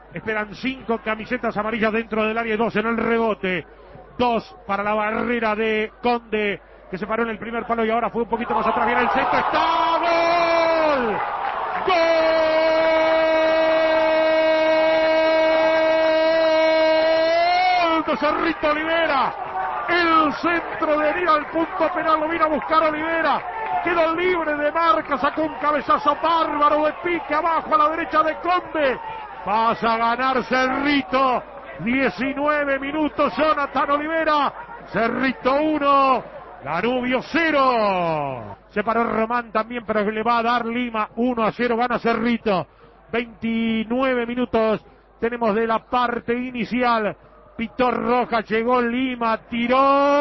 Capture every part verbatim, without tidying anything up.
Esperan cinco camisetas amarillas dentro del área y dos en el rebote. Dos para la barrera de Conde, que se paró en el primer palo y ahora fue un poquito más atrás. Viene el centro. ¡Está! ¡Gol! ¡Gol! De Cerrito Olivera. El centro de ir al punto penal. Lo vino a buscar Olivera. Quedó libre de marca. Sacó un cabezazo bárbaro de pique abajo a la derecha de Conde. Pasa a ganar Cerrito. diecinueve minutos, Jonathan Olivera. Cerrito uno, Danubio cero. Se paró Román también, pero le va a dar Lima. uno a cero, gana Cerrito. veintinueve minutos tenemos de la parte inicial. Pitó roja, llegó Lima, tiró.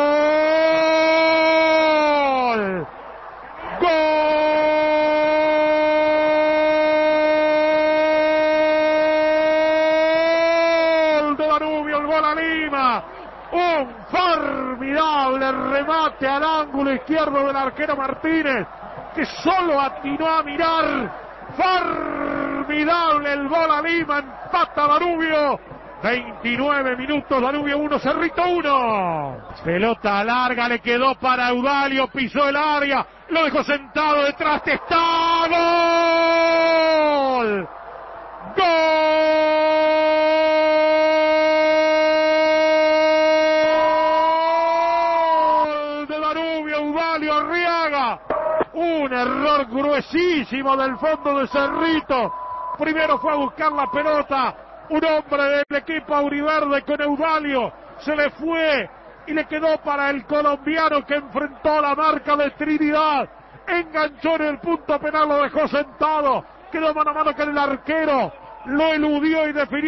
Lima, un formidable remate al ángulo izquierdo del arquero Martínez, que solo atinó a mirar. Formidable el gol a Lima, empata Danubio. veintinueve minutos, Danubio uno, Cerrito uno. Pelota larga, le quedó para Eudalio, pisó el área, lo dejó sentado detrás, está. ¡Gol! ¡Gol! Un error gruesísimo del fondo de Cerrito. Primero fue a buscar la pelota un hombre del equipo auriverde con Eudalio. Se le fue y le quedó para el colombiano, que enfrentó la marca de Trinidad. Enganchó en el punto penal, lo dejó sentado. Quedó mano a mano con el arquero. Lo eludió y definió.